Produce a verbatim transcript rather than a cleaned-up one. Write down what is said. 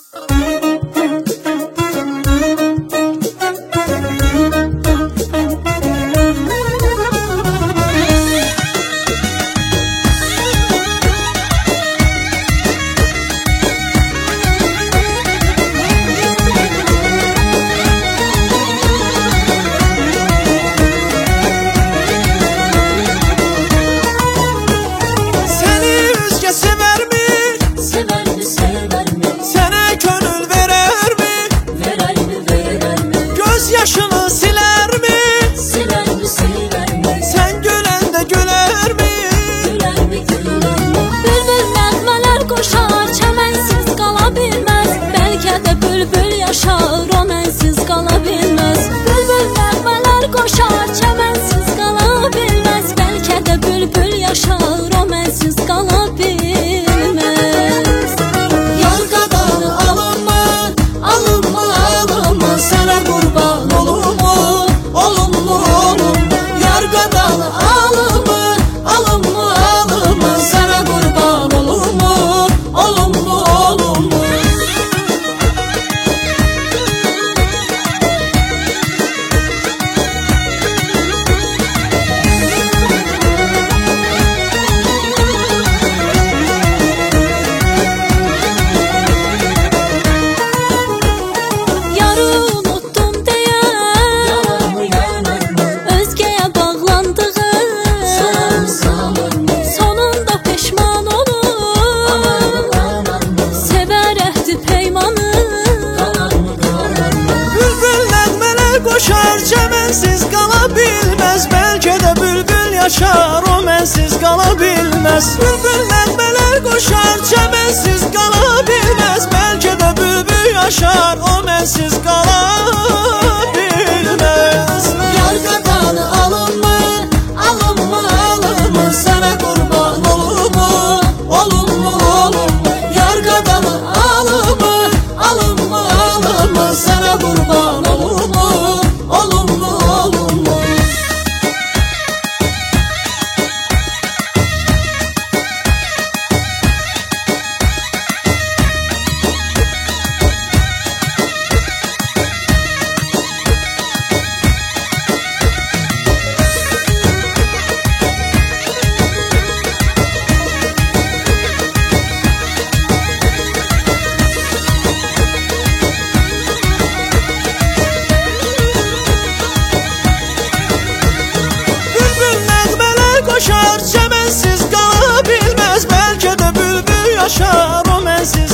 Yaşını siler mi? Siler mi, siler mi? Sen gülende güler mi? Güler mi, güler mi? Bülbül nəğmələr qoşar, çəmənsiz qala bilməz. Bəlkə də bülbül yaşar, o mənsiz qala bilməz. Bülbül nəğmələr qoşar, çəmənsiz qala bilməz. Bəlkə də bülbül yaşar, o mənsiz qala bilməz. Yar qadanı alınma, alınma, alınma, sənə qurban olum olum olum. Yar qadanı alınma, alınma, alınma, sənə qurban olum olum olum. Koşar çəmənsiz qala bilməz. Bəlkə də bülbül yaşar, o mənsiz qala bilməz. Bülbül nəğmələr qoşar, çəmənsiz qala bilməz. Bəlkə də bülbül yaşar, o mənsiz qala bilməz. Yar qadanı alınma, alınma, alınma, sənə qurban olum olum olum. Yar qadanı alınma, alınma, alınma, sənə qurban olum olumlu olumlu. Koşar çəmənsiz qala bilməz. Bəlkə də bülbül yaşar, o mənsiz